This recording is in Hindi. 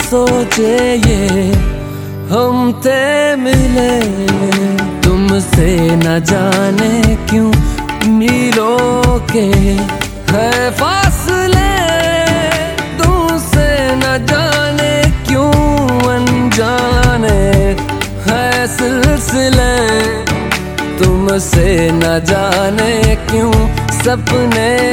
सोचे ये हम थे मिले, तुमसे न जाने क्यों मीलों के है फासले, तुमसे न जाने क्यों अनजाने है सिलसिले, तुमसे न जाने क्यों सपने